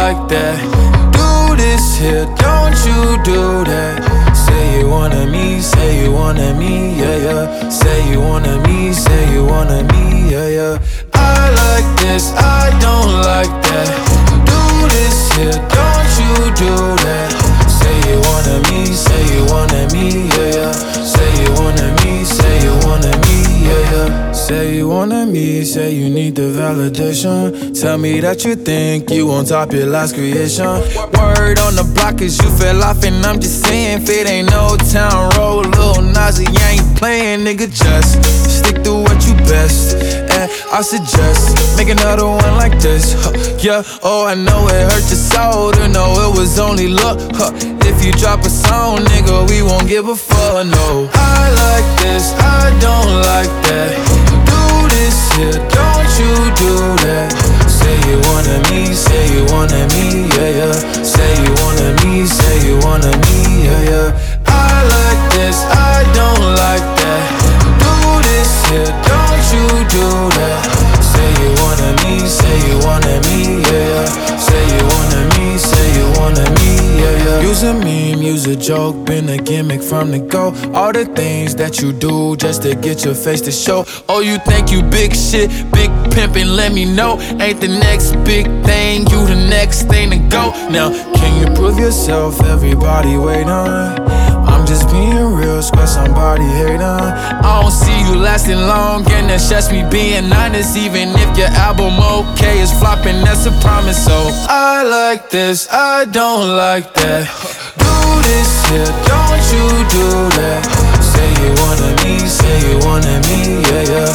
like that. Do this here, don't you do that. Say you wanted me, say you wanted me, yeah, yeah. Say you wanted me, say you wanted me, yeah, yeah. I like this, I don't like that. Do this here, don't you do that. Say you wanted me, say you wanted me, yeah, yeah. Say you wanted me, say you wanted me, yeah, yeah. Say you wanted me, say you need the validation. Tell me that you think you on top your last creation. Word on the block is you fell off and I'm just saying, if it ain't no town road, Lil Nazi ain't playing, nigga, just stick to what you best. And I suggest make another one like this, yeah. Oh, I know it hurt your soul to know it was only luck, If you drop a song, nigga, we won't give a fuck, no. I like this, I don't like that. Do this here, don't you do that. Say you wanted me, say you wanted me, yeah, yeah. Say you wanted me, say you wanted me, yeah, yeah. I like this, I don't like that. Do this here, don't you do that. Say you wanted me, say you wanted me, yeah, yeah. Say you wanted me, say you wanted me, yeah, yeah. Use a meme, use a joke, been a gimmick from the go. All the things that you do just to get your face to show. Oh, you think you big shit, big pimpin', let me know. Ain't the next big thing, you the next thing to go. Now, can you prove yourself? Everybody wait on. I'm just being real, square somebody hatin'. I don't see you lasting long, and that's just me being honest. Even if your album okay is flopping, that's a promise. So I like this, I don't like that. Do this here, don't you do that. Say you wanted me, say you wanted me, yeah, yeah.